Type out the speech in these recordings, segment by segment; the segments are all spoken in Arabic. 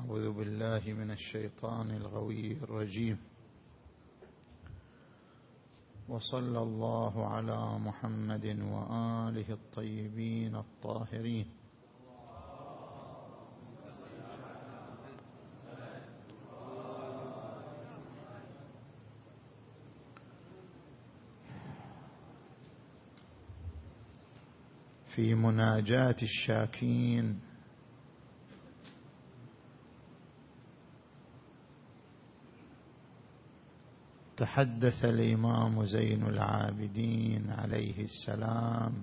أعوذ بالله من الشيطان الغوي الرجيم. وصلى الله على محمد وآله الطيبين الطاهرين. في مناجاة الشاكين تحدث الإمام زين العابدين عليه السلام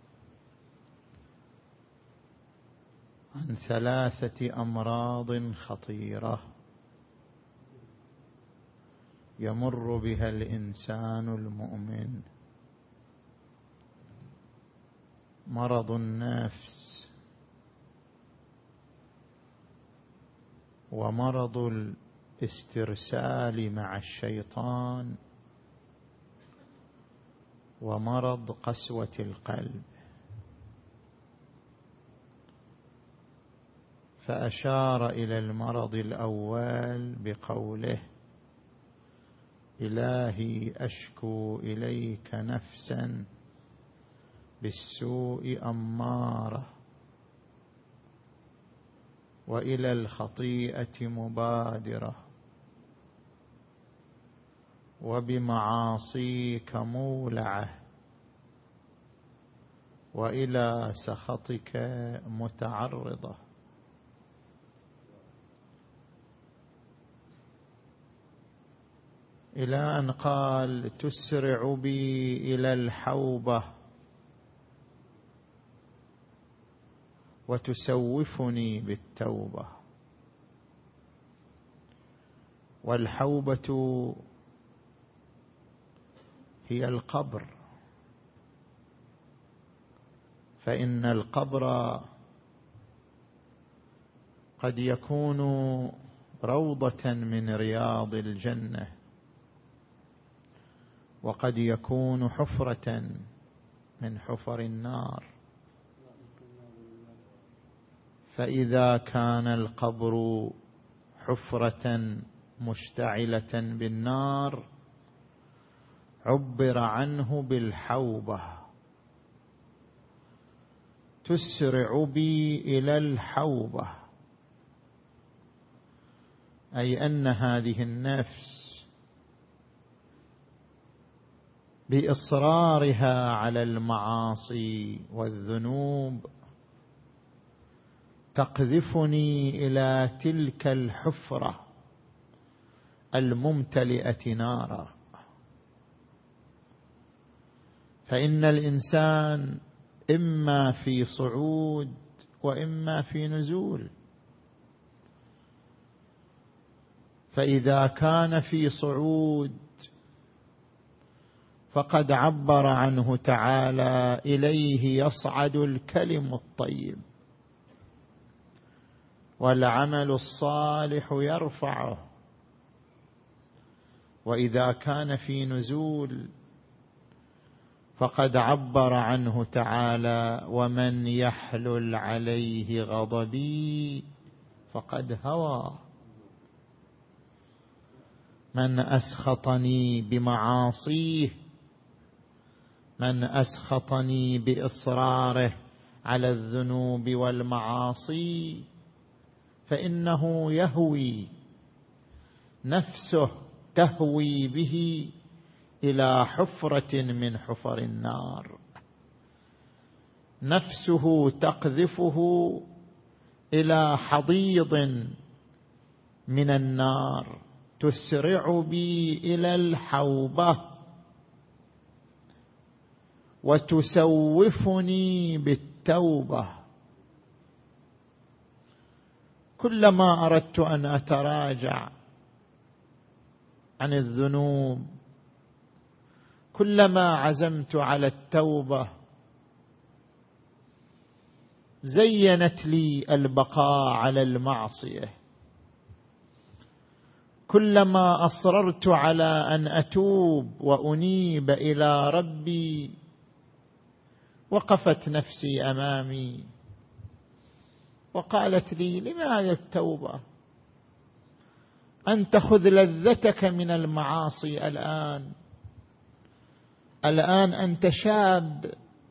عن 3 أمراض خطيرة يمر بها الإنسان المؤمن: مرض النفس، ومرض الاسترسال مع الشيطان، ومرض قسوة القلب. فأشار إلى المرض الأول بقوله: إلهي أشكو إليك نفسا بالسوء أمارة، وإلى الخطيئة مبادرة، وبمعاصيك مولعة، وإلى سخطك متعرضة. إلى أن قال: تسرع بي إلى الحوبة وتسوفني بالتوبة. والحوبة هي القبر، فإن القبر قد يكون روضة من رياض الجنة، وقد يكون حفرة من حفر النار. فإذا كان القبر حفرة مشتعلة بالنار عبر عنه بالحوبة. تسرع بي إلى الحوبة، أي أن هذه النفس بإصرارها على المعاصي والذنوب تقذفني إلى تلك الحفرة الممتلئة نارا. فإن الإنسان إما في صعود وإما في نزول. فإذا كان في صعود فقد عبر عنه تعالى: إليه يصعد الكلم الطيب والعمل الصالح يرفعه. وإذا كان في نزول فقد عبر عنه تعالى: ومن يحلل عليه غضبي فقد هوى. من أسخطني بمعاصيه، من أسخطني بإصراره على الذنوب والمعاصي، فإنه يهوي، نفسه تهوي به إلى حفرة من حفر النار. نفسه تقذفه إلى حضيض من النار. تسرع بي إلى الحوبة وتسوفني بالتوبة. كلما أردت أن أتراجع عن الذنوب، كلما عزمت على التوبة، زينت لي البقاء على المعصية. كلما أصررت على أن أتوب وأنيب إلى ربي، وقفت نفسي أمامي وقالت لي: لماذا التوبة؟ أن تأخذ لذتك من المعاصي الآن أنت شاب،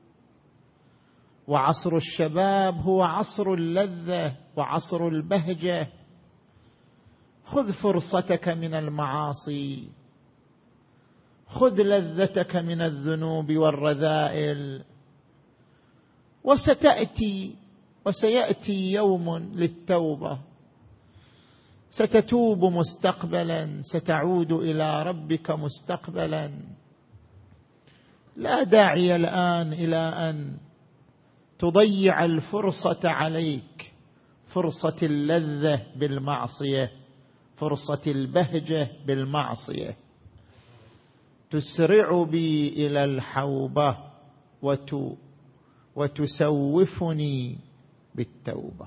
وعصر الشباب هو عصر اللذة وعصر البهجة. خذ فرصتك من المعاصي، خذ لذتك من الذنوب والرذائل، وسيأتي يوم للتوبة، ستتوب مستقبلا، ستعود إلى ربك مستقبلا. لا داعي الآن إلى أن تضيع الفرصة عليك، فرصة اللذة بالمعصية، فرصة البهجة بالمعصية. تسرع بي إلى الحوبة وتسوفني بالتوبة.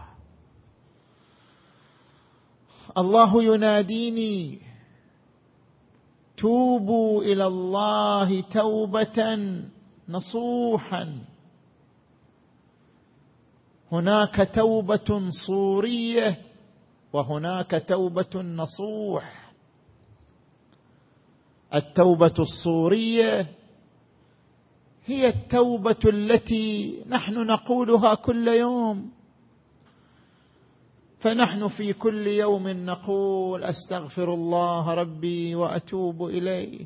الله يناديني: توبوا إلى الله توبة نصوحا. هناك توبة صورية وهناك توبة نصوح. التوبة الصورية هي التوبة التي نحن نقولها كل يوم، فنحن في كل يوم نقول: أستغفر الله ربي وأتوب إليه.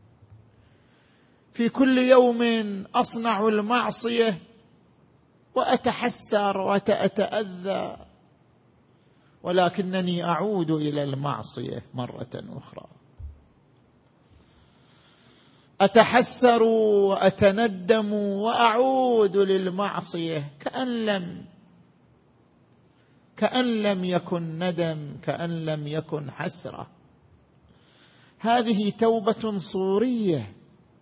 في كل يوم أصنع المعصية وأتحسر وأتأذى، ولكنني أعود إلى المعصية مرة أخرى. أتحسر وأتندم وأعود للمعصية كأن لم يكن ندم، كأن لم يكن حسرة. هذه توبة صورية.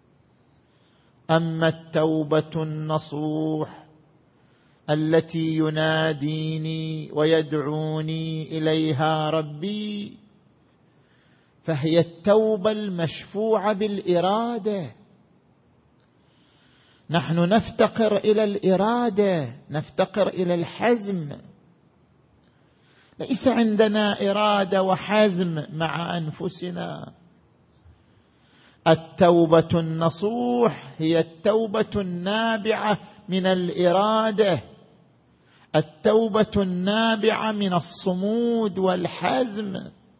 أما التوبة النصوح التي يناديني ويدعوني إليها ربي، فهي التوبة المشفوعة بالإرادة. نحن نفتقر إلى الإرادة، نفتقر إلى الحزم. ليس عندنا إرادة وحزم مع أنفسنا. التوبة النصوح هي التوبة النابعة من الإرادة، التوبة النابعة من الصمود والحزم،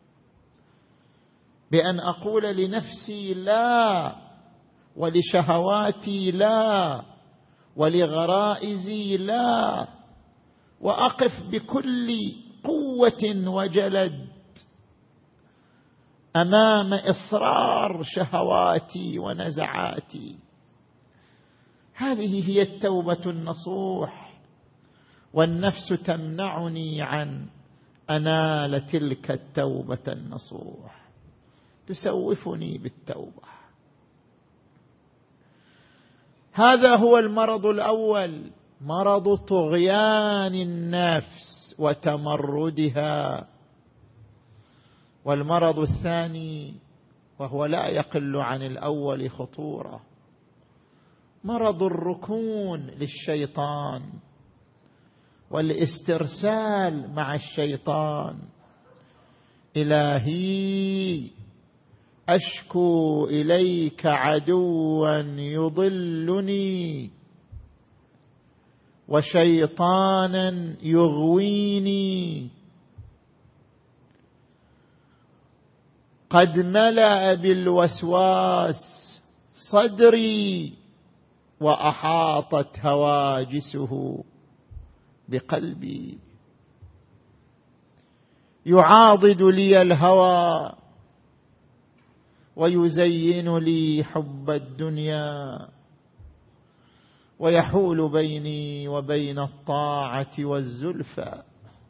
بأن أقول لنفسي لا، ولشهواتي لا، ولغرائزي لا، وأقف بكل قوة وجلد أمام إصرار شهواتي ونزعاتي. هذه هي التوبة النصوح، والنفس تمنعني عن أنال تلك التوبة النصوح، تسوفني بالتوبة. هذا هو المرض الأول، مرض طغيان النفس وتمردها. والمرض الثاني، وهو لا يقل عن الأول خطورة، مرض الركون للشيطان والاسترسال مع الشيطان. إلهي أشكو إليك عدوا يضلني وشيطانا يغويني، قد ملأ بالوسواس صدري وأحاطت هواجسه بقلبي. يعاضد لي الهوى ويزين لي حب الدنيا، ويحول بيني وبين الطاعة والزلفى.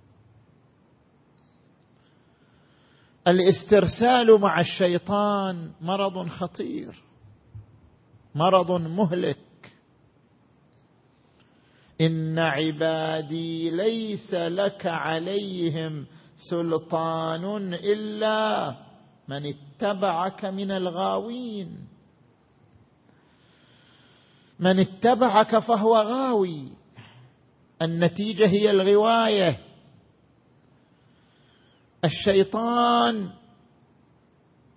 الاسترسال مع الشيطان مرض خطير، مرض مهلك. إن عبادي ليس لك عليهم سلطان إلا من اتبعك من الغاوين. من اتبعك فهو غاوي، النتيجة هي الغواية. الشيطان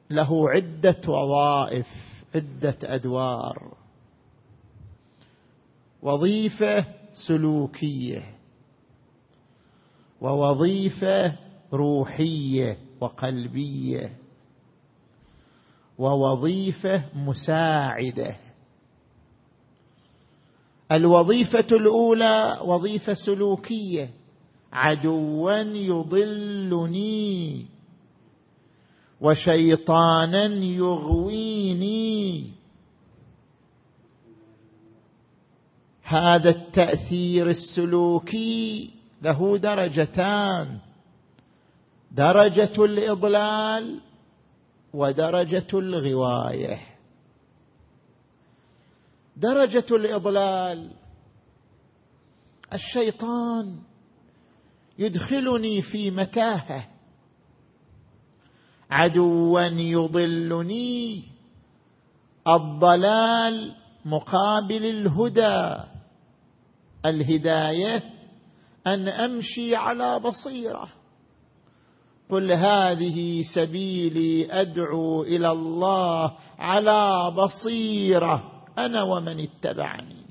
له عدة وظائف، عدة أدوار. وظيفة سلوكية، ووظيفة روحية وقلبية، ووظيفة مساعدة. الوظيفة الأولى وظيفة سلوكية: عدوا يضلني وشيطانا يغويني. هذا التأثير السلوكي له درجتان: درجة الإضلال ودرجة الغواية. درجة الإضلال: الشيطان يدخلني في متاهة. عدوا يضلني، الضلال مقابل الهدى. الهداية أن أمشي على بصيرة. قل هذه سبيلي أدعو إلى الله على بصيرة أنا ومن اتبعني.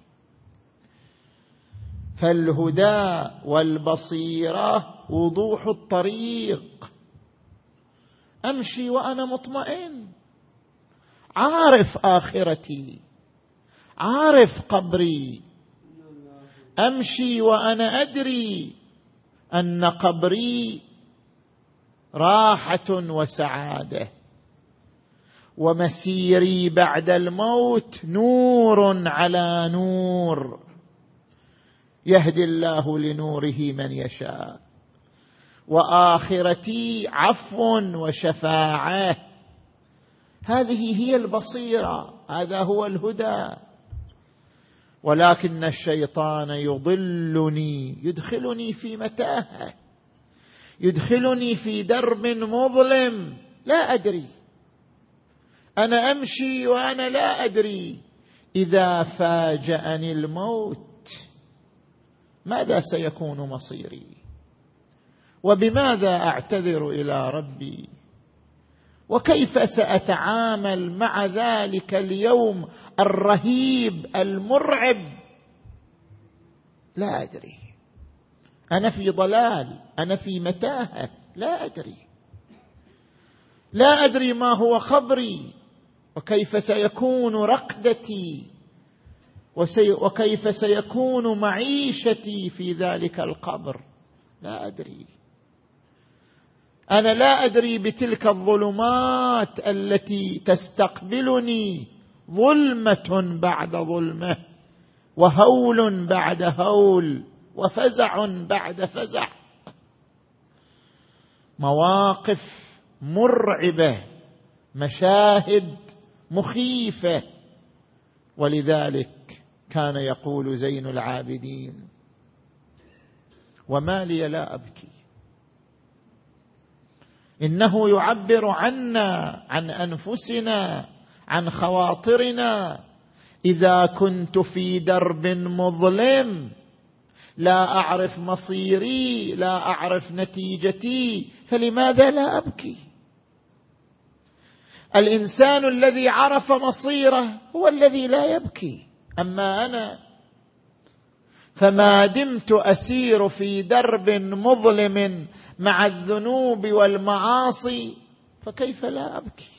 فالهدى والبصيرة وضوح الطريق. أمشي وأنا مطمئن، عارف آخرتي، عارف قبري. أمشي وأنا أدري أن قبري راحة وسعادة، ومسيري بعد الموت نور على نور، يهدي الله لنوره من يشاء. وآخرتي عفو وشفاعة. هذه هي البصيرة، هذا هو الهدى. ولكن الشيطان يضلني، يدخلني في متاهة، يدخلني في درب مظلم لا أدري. أنا أمشي وأنا لا أدري إذا فاجأني الموت ماذا سيكون مصيري، وبماذا أعتذر إلى ربي، وكيف سأتعامل مع ذلك اليوم الرهيب المرعب. لا أدري. أنا في ضلال، أنا في متاهة، لا أدري. لا أدري ما هو خبري، وكيف سيكون رقدتي، وكيف سيكون معيشتي في ذلك القبر. لا أدري. أنا لا أدري بتلك الظلمات التي تستقبلني، ظلمة بعد ظلمة، وهول بعد هول، وفزع بعد فزع. مواقف مرعبة، مشاهد مخيفة. ولذلك كان يقول زين العابدين: وما لي لا أبكي. إنه يعبر عنا، عن أنفسنا، عن خواطرنا. إذا كنت في درب مظلم لا أعرف مصيري، لا أعرف نتيجتي، فلماذا لا أبكي؟ الإنسان الذي عرف مصيره هو الذي لا يبكي. أما أنا فما دمت أسير في درب مظلم مع الذنوب والمعاصي فكيف لا أبكي؟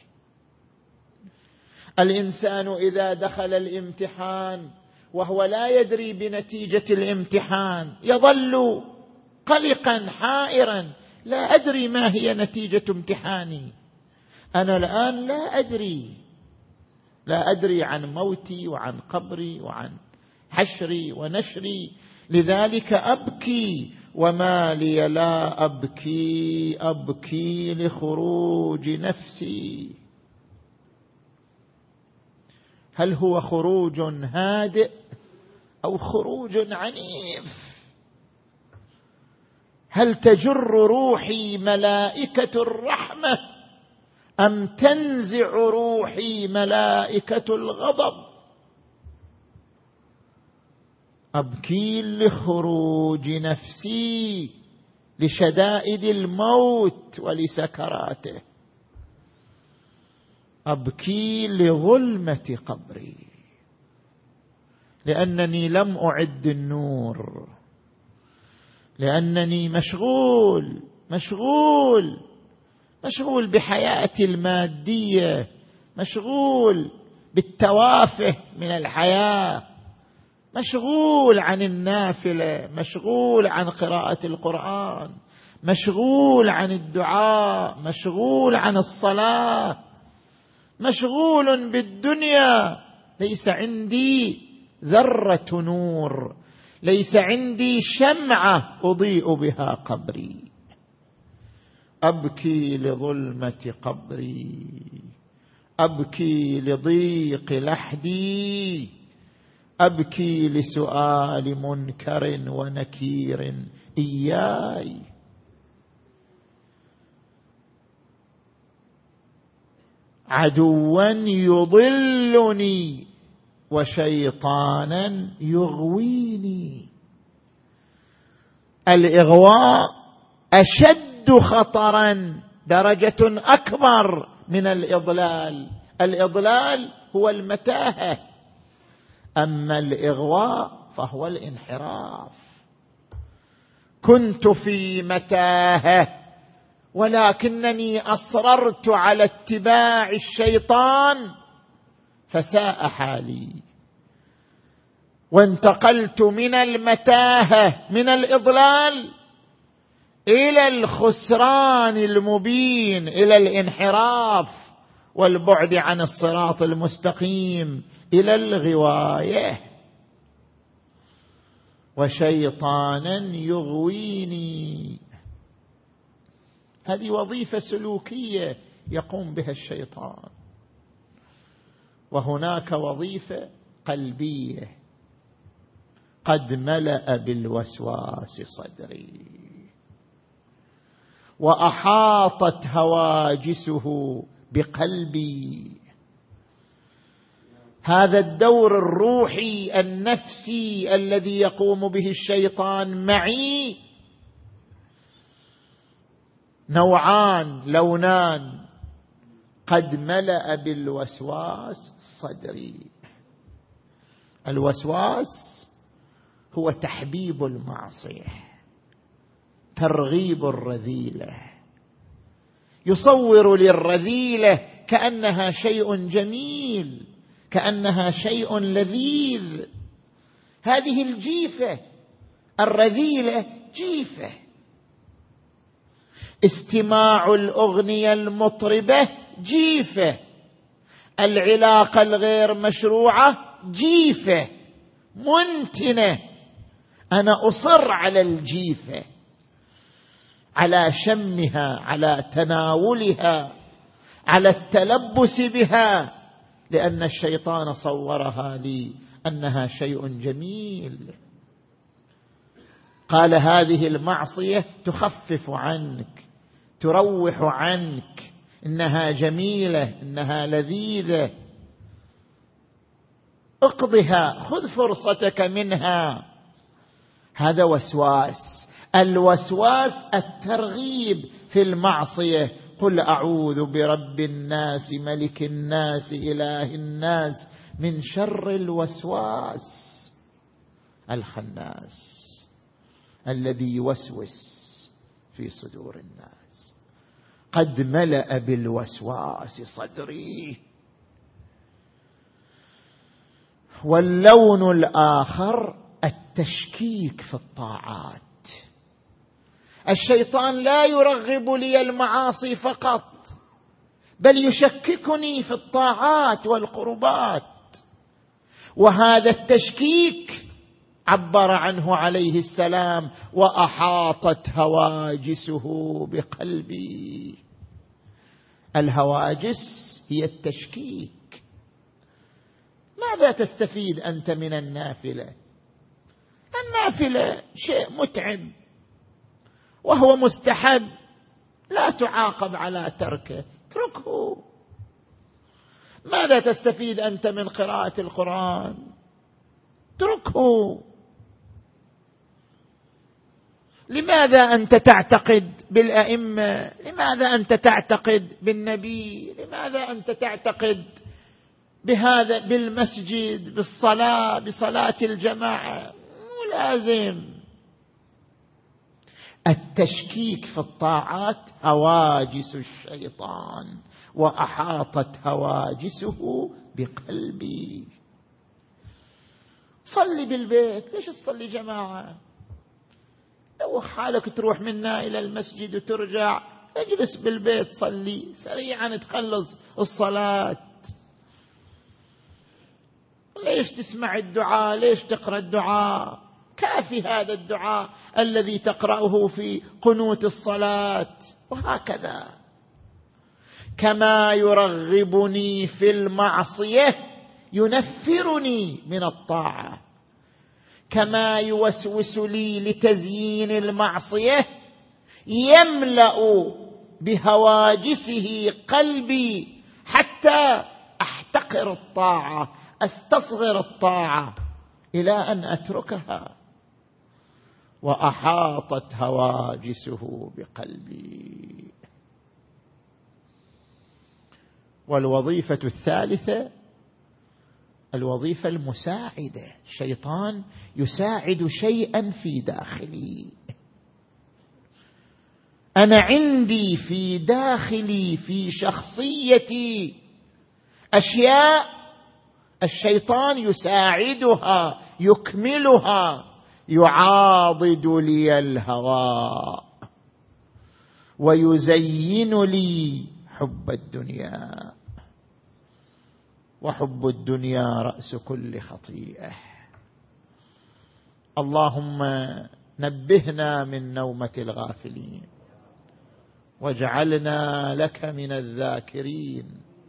الإنسان إذا دخل الامتحان وهو لا يدري بنتيجة الامتحان يظل قلقا حائرا: لا أدري ما هي نتيجة امتحاني. أنا الآن لا أدري، لا أدري عن موتي وعن قبري وعن حشري ونشري، لذلك أبكي. وما لي لا أبكي، أبكي لخروج نفسي. هل هو خروج هادئ أو خروج عنيف؟ هل تجر روحي ملائكة الرحمة أم تنزع روحي ملائكة الغضب؟ أبكي لخروج نفسي، لشدائد الموت ولسكراته. أبكي لظلمة قبري، لأنني لم أعد النور، لأنني مشغول بحياتي المادية، مشغول بالتوافه من الحياة، مشغول عن النافلة، مشغول عن قراءة القرآن، مشغول عن الدعاء، مشغول عن الصلاة، مشغول بالدنيا. ليس عندي ذرة نور، ليس عندي شمعة أضيء بها قبري. أبكي لظلمة قبري، أبكي لضيق لحدي، أبكي لسؤال منكر ونكير إياي. عدوا يضلني وشيطانا يغويني. الإغواء أشد خطرا، درجة أكبر من الإضلال. الإضلال هو المتاهة، أما الإغواء فهو الانحراف. كنت في متاهة ولكنني أصررت على اتباع الشيطان فساء حالي، وانتقلت من المتاهة، من الإضلال، إلى الخسران المبين، إلى الانحراف والبعد عن الصراط المستقيم، إلى الغواية. وشيطانا يغويني، هذه وظيفة سلوكية يقوم بها الشيطان. وهناك وظيفة قلبية: قد ملأ بالوسواس صدري وأحاطت هواجسه بقلبي. هذا الدور الروحي النفسي الذي يقوم به الشيطان معي نوعان، لونان: قد ملأ بالوسواس صدري. الوسواس هو تحبيب المعصية، ترغيب الرذيلة، يصور للرذيلة كأنها شيء جميل، كأنها شيء لذيذ. هذه الجيفة، الرذيلة جيفة. استماع الأغنية المطربة جيفة، العلاقة الغير مشروعة جيفة منتنة. أنا أصر على الجيفة، على شمها، على تناولها، على التلبس بها، لأن الشيطان صورها لي أنها شيء جميل. قال: هذه المعصية تخفف عنك، تروح عنك، إنها جميلة، إنها لذيذة، اقضها، خذ فرصتك منها. هذا وسواس. الوسواس الترغيب في المعصية: قل أعوذ برب الناس ملك الناس إله الناس من شر الوسواس الخناس الذي يوسوس في صدور الناس. قد ملأ بالوسواس صدري. واللون الآخر التشكيك في الطاعات. الشيطان لا يرغب لي المعاصي فقط، بل يشككني في الطاعات والقربات. وهذا التشكيك عبر عنه عليه السلام: وأحاطت هواجسه بقلبي. الهواجس هي التشكيك. ماذا تستفيد أنت من النافلة؟ النافلة شيء متعب وهو مستحب، لا تعاقب على تركه، اتركه. ماذا تستفيد أنت من قراءة القرآن؟ اتركه. لماذا أنت تعتقد بالأئمة؟ لماذا أنت تعتقد بالنبي؟ لماذا أنت تعتقد بهذا بالمسجد، بالصلاة، بصلاة الجماعة؟ مو لازم. التشكيك في الطاعات هواجس الشيطان، وأحاطت هواجسه بقلبي. صلي بالبيت، ليش تصلي جماعة؟ لو حالك تروح منا إلى المسجد وترجع، اجلس بالبيت صلي سريعا تخلص الصلاة. ليش تسمع الدعاء؟ ليش تقرأ الدعاء؟ كافي هذا الدعاء الذي تقرأه في قنوت الصلاة. وهكذا كما يرغبني في المعصية ينفرني من الطاعة، كما يوسوس لي لتزيين المعصية يملأ بهواجسه قلبي حتى أحتقر الطاعة، أستصغر الطاعة إلى أن أتركها. وأحاطت هواجسه بقلبي. والوظيفة الثالثة الوظيفة المساعدة. الشيطان يساعد شيئا في داخلي. أنا عندي في داخلي في شخصيتي أشياء الشيطان يساعدها يكملها. يعاضد لي الهوى ويزين لي حب الدنيا، وحب الدنيا رأس كل خطيئة. اللهم نبهنا من نومة الغافلين، واجعلنا لك من الذاكرين،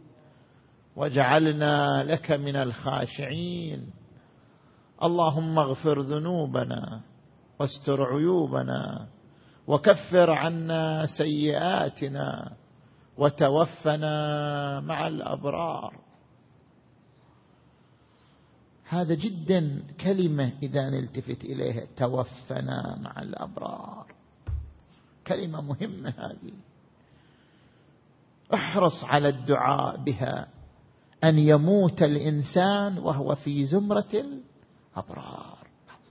واجعلنا لك من الخاشعين. اللهم اغفر ذنوبنا واستر عيوبنا وكفر عنا سيئاتنا وتوفنا مع الأبرار. هذا جدا كلمة إذا نلتفت إليها، توفنا مع الأبرار، كلمة مهمة هذه. احرص على الدعاء بها، أن يموت الإنسان وهو في زمرة الأبرار.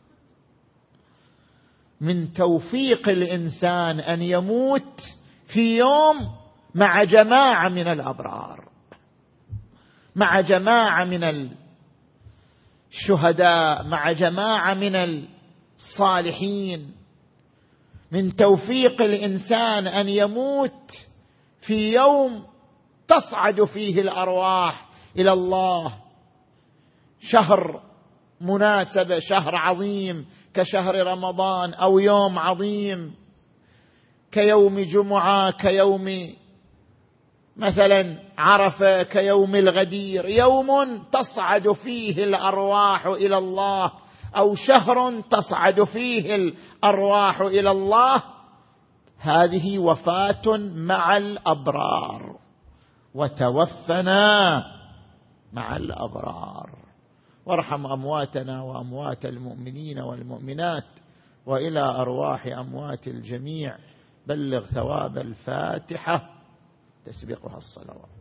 من توفيق الإنسان أن يموت في يوم مع جماعة من الأبرار، مع جماعة من الشهداء، مع جماعة من الصالحين. من توفيق الإنسان أن يموت في يوم تصعد فيه الأرواح إلى الله. شهر مناسبة، شهر عظيم كشهر رمضان، أو يوم عظيم كيوم جمعة، كيوم مثلا عرفة، كيوم الغدير، يوم تصعد فيه الأرواح إلى الله، أو شهر تصعد فيه الأرواح إلى الله. هذه وفاة مع الأبرار. وتوفنا مع الأبرار. وارحم أمواتنا وأموات المؤمنين والمؤمنات، وإلى أرواح أموات الجميع بلغ ثواب الفاتحة تسبقها الصلوات.